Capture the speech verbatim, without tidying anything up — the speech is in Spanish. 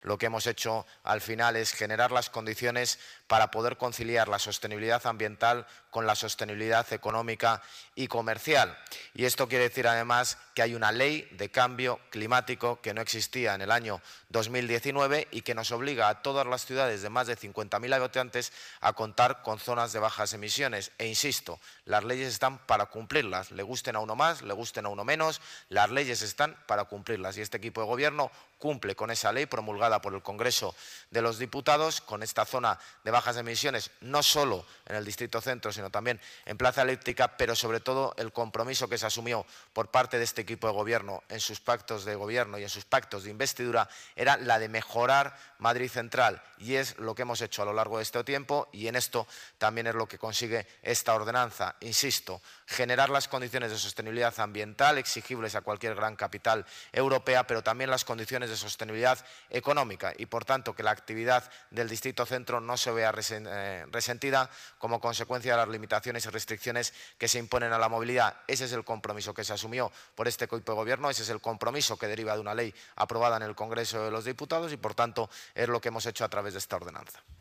lo que hemos hecho al final es generar las condiciones para poder conciliar la sostenibilidad ambiental con la sostenibilidad económica y comercial. Y esto quiere decir además que hay una ley de cambio climático que no existía en el año dos mil diecinueve y que nos obliga a todas las ciudades de más de cincuenta mil habitantes a contar con zonas de bajas emisiones. E insisto, las leyes están para cumplirlas, le gusten a uno más, le gusten a uno menos, las leyes están para cumplirlas y este equipo de gobierno cumple con esa ley promulgada por el Congreso de los Diputados, con esta zona de bajas emisiones, no solo en el Distrito Centro, sino también en Plaza Elíptica, pero sobre todo el compromiso que se asumió por parte de este equipo de gobierno en sus pactos de gobierno y en sus pactos de investidura era la de mejorar Madrid Central, y es lo que hemos hecho a lo largo de este tiempo, y en esto también es lo que consigue esta ordenanza. Insisto, generar las condiciones de sostenibilidad ambiental exigibles a cualquier gran capital europea, pero también las condiciones de sostenibilidad económica y, por tanto, que la actividad del Distrito Centro no se vea resentida como consecuencia de las limitaciones y restricciones que se imponen a la movilidad. Ese es el compromiso que se asumió por este equipo de gobierno, ese es el compromiso que deriva de una ley aprobada en el Congreso de los Diputados y, por tanto, es lo que hemos hecho a través de esta ordenanza.